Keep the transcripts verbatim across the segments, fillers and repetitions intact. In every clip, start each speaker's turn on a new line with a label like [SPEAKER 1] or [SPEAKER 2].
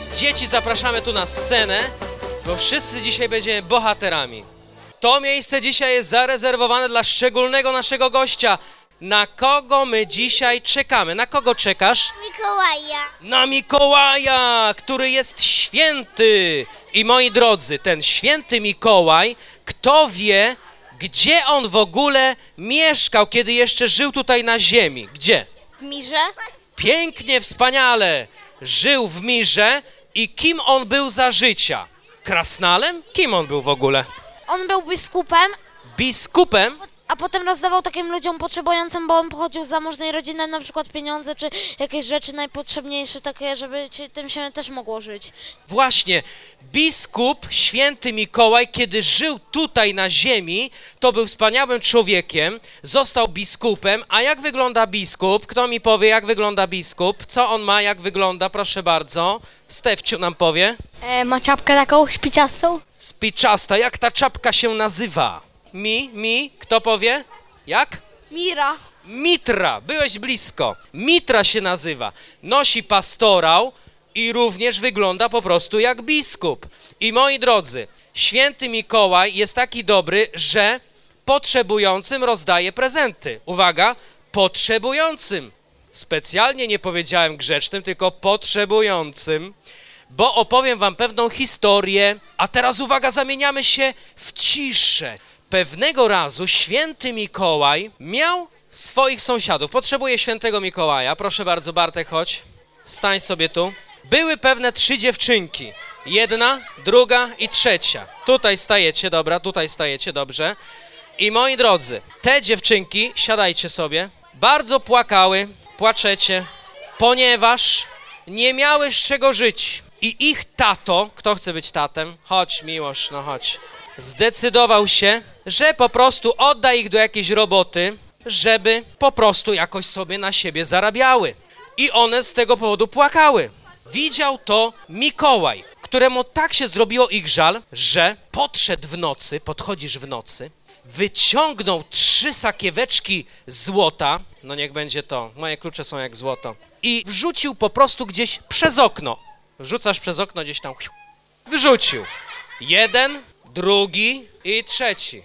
[SPEAKER 1] Dzieci zapraszamy tu na scenę, bo wszyscy dzisiaj będziemy bohaterami. To miejsce dzisiaj jest zarezerwowane dla szczególnego naszego gościa. Na kogo my dzisiaj czekamy? Na kogo czekasz?
[SPEAKER 2] Mikołaja.
[SPEAKER 1] Na Mikołaja, który jest święty. I moi drodzy, ten święty Mikołaj, kto wie, gdzie on w ogóle mieszkał, kiedy jeszcze żył tutaj na ziemi? Gdzie?
[SPEAKER 2] W Mirze?
[SPEAKER 1] Pięknie, wspaniale. Żył w Mirze i kim on był za życia? Krasnalem? Kim on był w ogóle?
[SPEAKER 3] On był biskupem,
[SPEAKER 1] Biskupem?
[SPEAKER 3] a potem rozdawał takim ludziom potrzebującym, bo on pochodził z zamożnej rodziny, na przykład pieniądze czy jakieś rzeczy najpotrzebniejsze takie, żeby ci- tym się też mogło żyć.
[SPEAKER 1] Właśnie, biskup święty Mikołaj, kiedy żył tutaj na ziemi, to był wspaniałym człowiekiem, został biskupem. A jak wygląda biskup? Kto mi powie, jak wygląda biskup? Co on ma, jak wygląda? Proszę bardzo. Stefciu nam powie.
[SPEAKER 2] E, ma czapkę taką śpiciastą?
[SPEAKER 1] Spiczasta, jak ta czapka się nazywa? Mi, mi, kto powie? Jak?
[SPEAKER 3] Mira.
[SPEAKER 1] Mitra, byłeś blisko. Mitra się nazywa. Nosi pastorał i również wygląda po prostu jak biskup. I moi drodzy, święty Mikołaj jest taki dobry, że potrzebującym rozdaje prezenty. Uwaga, potrzebującym. Specjalnie nie powiedziałem grzecznym, tylko potrzebującym, bo opowiem wam pewną historię, a teraz uwaga, zamieniamy się w ciszę. Pewnego razu święty Mikołaj miał swoich sąsiadów. Potrzebuje świętego Mikołaja. Proszę bardzo, Bartek, chodź. Stań sobie tu. Były pewne trzy dziewczynki. Jedna, druga i trzecia. Tutaj stajecie, dobra, tutaj stajecie, dobrze. I moi drodzy, te dziewczynki, siadajcie sobie, bardzo płakały, płaczecie, ponieważ nie miały z czego żyć. I ich tato, kto chce być tatem? Chodź, Miłosz, no chodź. Zdecydował się, że po prostu odda ich do jakiejś roboty, żeby po prostu jakoś sobie na siebie zarabiały. I one z tego powodu płakały. Widział to Mikołaj, któremu tak się zrobiło ich żal, że podszedł w nocy, podchodzisz w nocy, wyciągnął trzy sakieweczki złota, no niech będzie to, moje klucze są jak złoto, i wrzucił po prostu gdzieś przez okno. Wrzucasz przez okno gdzieś tam, wrzucił. Jeden, drugi i trzeci.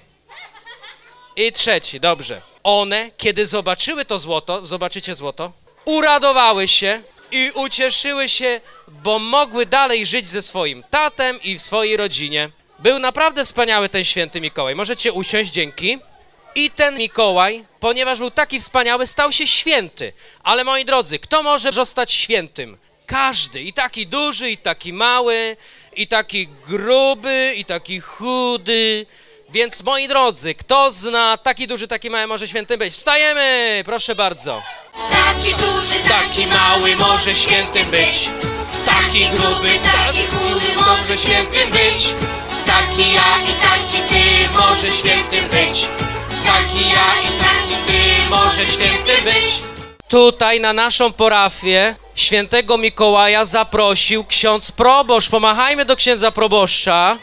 [SPEAKER 1] I trzeci, dobrze. One, kiedy zobaczyły to złoto, zobaczycie złoto, uradowały się i ucieszyły się, bo mogły dalej żyć ze swoim tatem i w swojej rodzinie. Był naprawdę wspaniały ten święty Mikołaj. Możecie usiąść, dzięki. I ten Mikołaj, ponieważ był taki wspaniały, stał się święty. Ale moi drodzy, kto może zostać świętym? Każdy, i taki duży, i taki mały, i taki gruby, i taki chudy. Więc moi drodzy, kto zna taki duży, taki mały może świętym być? Wstajemy, proszę bardzo.
[SPEAKER 4] Taki duży,
[SPEAKER 1] Taki mały może świętym być. Taki gruby, taki chudy może świętym być. Taki ja i taki ty może świętym być. Taki ja i taki ty może świętym być. Tutaj na naszą parafię świętego Mikołaja zaprosił ksiądz proboszcz. Pomachajmy do księdza proboszcza.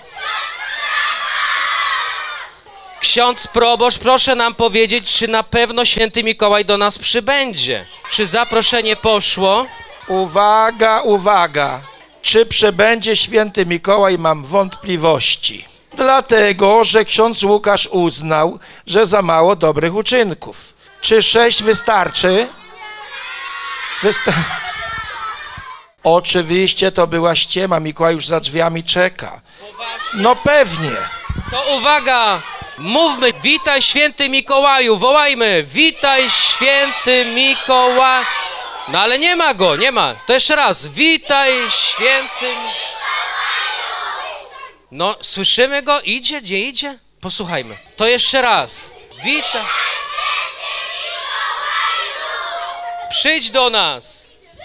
[SPEAKER 1] Ksiądz proboszcz, proszę nam powiedzieć, czy na pewno święty Mikołaj do nas przybędzie. Czy zaproszenie poszło?
[SPEAKER 5] Uwaga, uwaga! Czy przybędzie święty Mikołaj, mam wątpliwości. Dlatego, że ksiądz Łukasz uznał, że za mało dobrych uczynków. Czy sześć wystarczy? Wysta- Oczywiście to była ściema, Mikołaj już za drzwiami czeka. No pewnie.
[SPEAKER 1] To uwaga! Mówmy, witaj święty Mikołaju, wołajmy, witaj święty Mikołaj. No ale nie ma go, nie ma. To jeszcze raz, witaj święty. No, słyszymy go? Idzie, nie idzie? Posłuchajmy. To jeszcze raz. Witaj. Przyjdź do nas.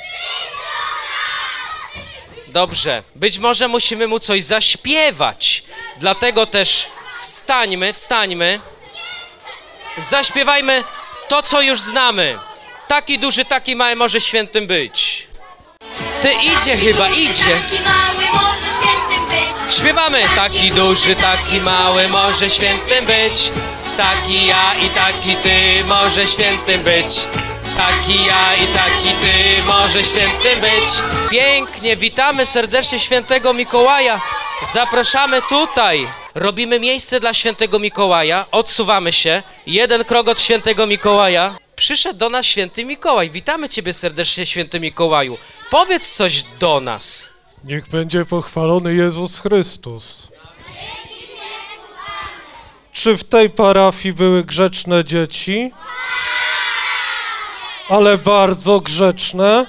[SPEAKER 1] Dobrze, być może musimy mu coś zaśpiewać. Dlatego też wstańmy, wstańmy. Zaśpiewajmy to, co już znamy. Taki duży, taki mały może świętym być. Ty idzie chyba, idzie.
[SPEAKER 4] taki mały może świętym być.
[SPEAKER 1] Śpiewamy. Taki duży, taki mały może świętym być. Taki ja i taki ty może świętym być. Taki ja i taki ty może świętym być. Pięknie, witamy serdecznie świętego Mikołaja. Zapraszamy tutaj. Robimy miejsce dla świętego Mikołaja. Odsuwamy się. Jeden krok od świętego Mikołaja. Przyszedł do nas święty Mikołaj. Witamy ciebie serdecznie, święty Mikołaju. Powiedz coś do nas.
[SPEAKER 6] Niech będzie pochwalony Jezus Chrystus. Czy w tej parafii były grzeczne dzieci? Ale bardzo grzeczne.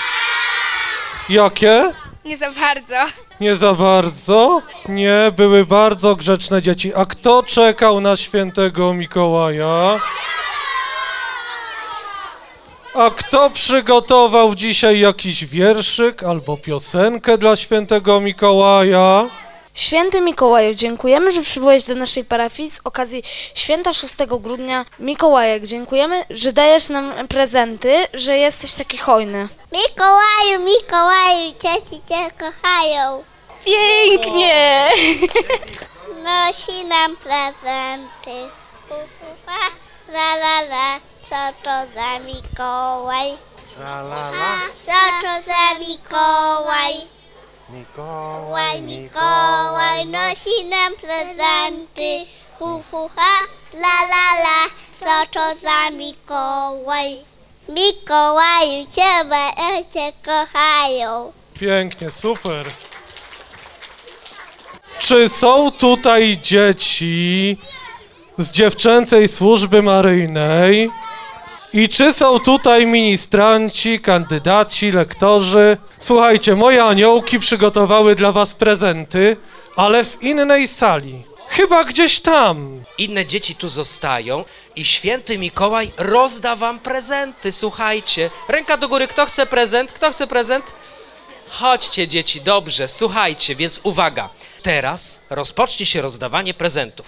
[SPEAKER 6] Jakie?
[SPEAKER 2] Nie za bardzo.
[SPEAKER 6] Nie za bardzo? Nie, były bardzo grzeczne dzieci. A kto czekał na świętego Mikołaja? A kto przygotował dzisiaj jakiś wierszyk albo piosenkę dla świętego Mikołaja?
[SPEAKER 3] Święty Mikołaju, dziękujemy, że przybyłeś do naszej parafii z okazji święta szóstego grudnia. Mikołajek, dziękujemy, że dajesz nam prezenty, że jesteś taki hojny.
[SPEAKER 2] Mikołaju, Mikołaju, dzieci cię kochają.
[SPEAKER 3] Pięknie!
[SPEAKER 2] Nosi nam prezenty. Ufa, la la la, co to za Mikołaj? La la la. Co to za Mikołaj? Mikołaj, Mikołaj, nosi nam prezenty. Hu, hu, ha, la la la, co to za Mikołaj? Mikołaju, ciebie cię kochają.
[SPEAKER 6] Pięknie, super. Czy są tutaj dzieci z dziewczęcej służby maryjnej? I czy są tutaj ministranci, kandydaci, lektorzy? Słuchajcie, moje aniołki przygotowały dla was prezenty, ale w innej sali. Chyba gdzieś tam.
[SPEAKER 1] Inne dzieci tu zostają i święty Mikołaj rozda wam prezenty. Słuchajcie, ręka do góry, kto chce prezent? Kto chce prezent? Chodźcie dzieci, dobrze, słuchajcie, więc uwaga. Teraz rozpocznie się rozdawanie prezentów.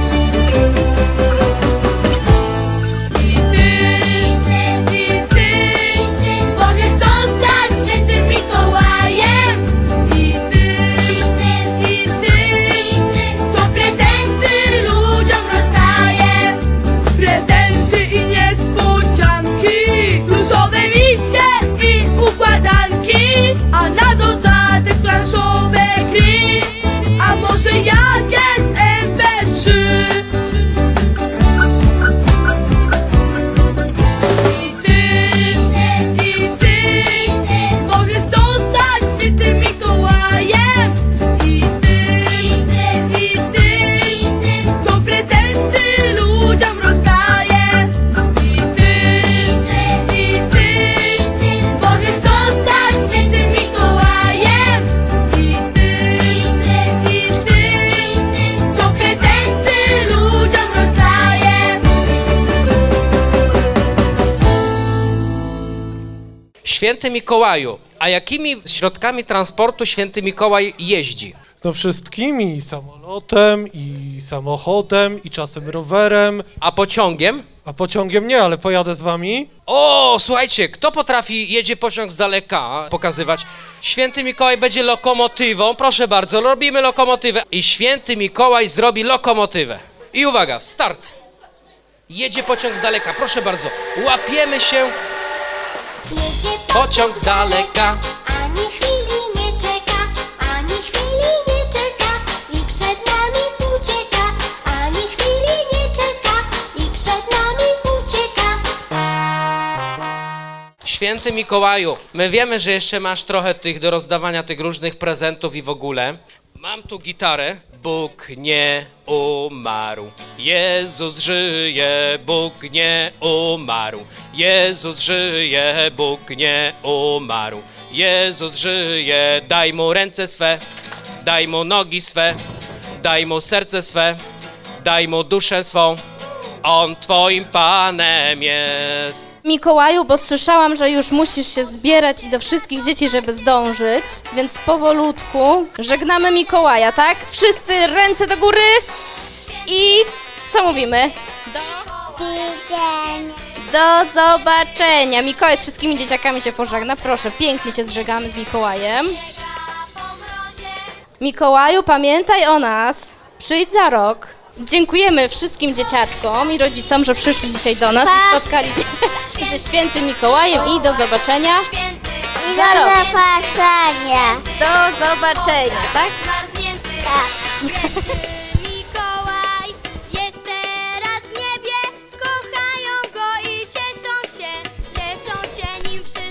[SPEAKER 1] Święty Mikołaju, a jakimi środkami transportu święty Mikołaj jeździ?
[SPEAKER 6] No wszystkimi, i samolotem, i samochodem, i czasem rowerem.
[SPEAKER 1] A pociągiem?
[SPEAKER 6] A pociągiem nie, ale pojadę z wami.
[SPEAKER 1] O, słuchajcie, kto potrafi, jedzie pociąg z daleka, pokazywać? Święty Mikołaj będzie lokomotywą, proszę bardzo, robimy lokomotywę. I święty Mikołaj zrobi lokomotywę. I uwaga, start. Jedzie pociąg z daleka, proszę bardzo, łapiemy się.
[SPEAKER 4] Jedzie
[SPEAKER 1] Pociąg z daleka.
[SPEAKER 4] ani chwili nie czeka, ani chwili nie czeka i przed nami ucieka, ani chwili nie czeka i przed nami ucieka.
[SPEAKER 1] Święty Mikołaju, my wiemy, że jeszcze masz trochę tych do rozdawania tych różnych prezentów i w ogóle. Mam tu gitarę. Bóg nie umarł, Jezus żyje, Bóg nie umarł, Jezus żyje, Bóg nie umarł, Jezus żyje, daj mu ręce swe, daj mu nogi swe, daj mu serce swe, daj mu duszę swą, on twoim Panem jest.
[SPEAKER 7] Mikołaju, bo słyszałam, że już musisz się zbierać i do wszystkich dzieci, żeby zdążyć, więc powolutku żegnamy Mikołaja, tak? Wszyscy ręce do góry i co mówimy? Do,
[SPEAKER 2] Widzenia.
[SPEAKER 7] do zobaczenia. Mikołaj z wszystkimi dzieciakami cię pożegna, proszę, pięknie cię zżegamy z Mikołajem. Mikołaju, pamiętaj o nas, przyjdź za rok. Dziękujemy wszystkim dzieciaczkom i rodzicom, że przyszli dzisiaj do nas i spotkali się ze świętym Mikołajem i do zobaczenia.
[SPEAKER 2] I do zapatrzenia.
[SPEAKER 7] Do zobaczenia, tak?
[SPEAKER 2] Tak.
[SPEAKER 4] Mikołaj jest teraz w niebie, kochają go i cieszą się, cieszą się nim wszyscy.